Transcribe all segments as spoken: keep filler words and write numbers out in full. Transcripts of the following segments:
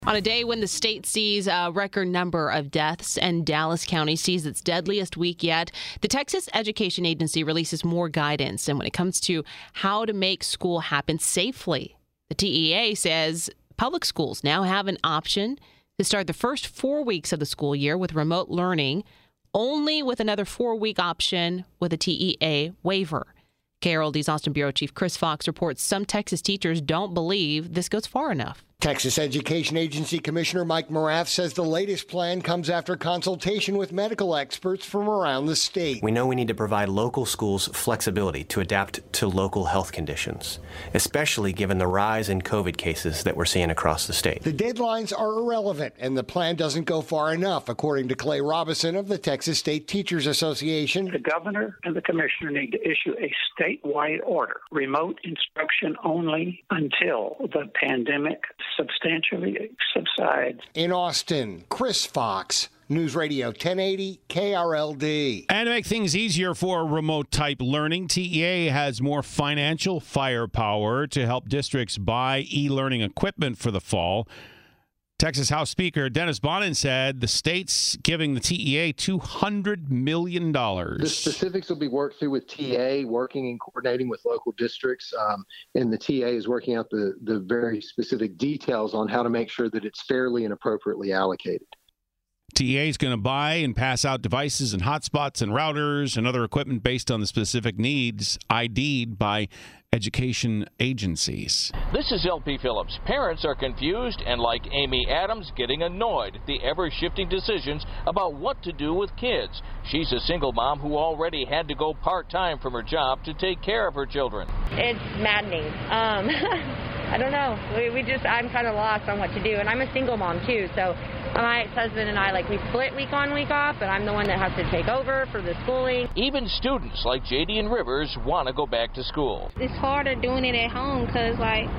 On a day when the state sees a record number of deaths and Dallas County sees its deadliest week yet, the Texas Education Agency releases more guidance. And when it comes to how to make school happen safely, the T E A says public schools now have an option to start the first four weeks of the school year with remote learning, only with another four-week option with a T E A waiver. K R L D's Austin Bureau Chief Chris Fox reports some Texas teachers don't believe this goes far enough. Texas Education Agency Commissioner Mike Morath says the latest plan comes after consultation with medical experts from around the state. We know we need to provide local schools flexibility to adapt to local health conditions, especially given the rise in COVID cases that we're seeing across the state. The deadlines are irrelevant, and the plan doesn't go far enough, according to Clay Robinson of the Texas State Teachers Association. The governor and the commissioner need to issue a statewide order, remote instruction only until the pandemic substantially subsides. In Austin, Chris Fox, News Radio ten eighty K R L D. And to make things easier for remote type learning, T E A has more financial firepower to help districts buy e-learning equipment for the fall. Texas House Speaker Dennis Bonnen said the state's giving the T E A two hundred million dollars. The specifics will be worked through with T A, working and coordinating with local districts, um, and the T A is working out the, the very specific details on how to make sure that it's fairly and appropriately allocated. T E A is going to buy and pass out devices and hotspots and routers and other equipment based on the specific needs I D'd by education agencies. This is L P Phillips. Parents are confused and, like Amy Adams, getting annoyed at the ever-shifting decisions about what to do with kids. She's a single mom who already had to go part-time from her job to take care of her children. It's maddening. Um, I don't know. We, we just, I'm kind of lost on what to do. And I'm a single mom, too, so my ex-husband and I, like, we split week on, week off, but I'm the one that has to take over for the schooling. Even students like J D and Rivers want to go back to school. It's harder doing it at home because, like,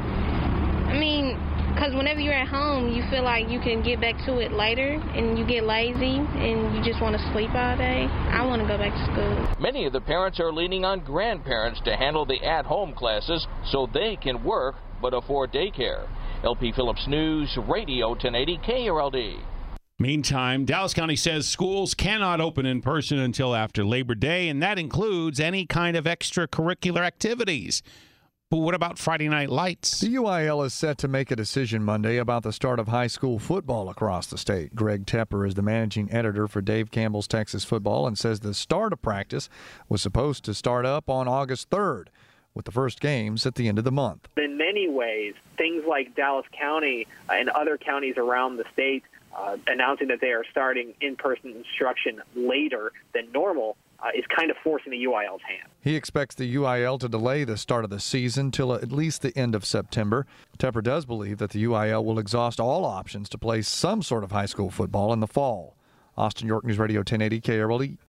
I mean, because whenever you're at home, you feel like you can get back to it later, and you get lazy, and you just want to sleep all day. I want to go back to school. Many of the parents are leaning on grandparents to handle the at-home classes so they can work but afford daycare. L P Phillips News Radio ten eighty K R L D. Meantime, Dallas County says schools cannot open in person until after Labor Day, and that includes any kind of extracurricular activities. But what about Friday Night Lights? The U I L is set to make a decision Monday about the start of high school football across the state. Greg Tepper is the managing editor for Dave Campbell's Texas Football and says the start of practice was supposed to start up on August third, with the first games at the end of the month. In many ways, things like Dallas County and other counties around the state uh, announcing that they are starting in-person instruction later than normal uh, is kind of forcing the U I L's hand. He expects the U I L to delay the start of the season till at least the end of September. Tepper does believe that the U I L will exhaust all options to play some sort of high school football in the fall. Austin, York News Radio ten eighty K R L D.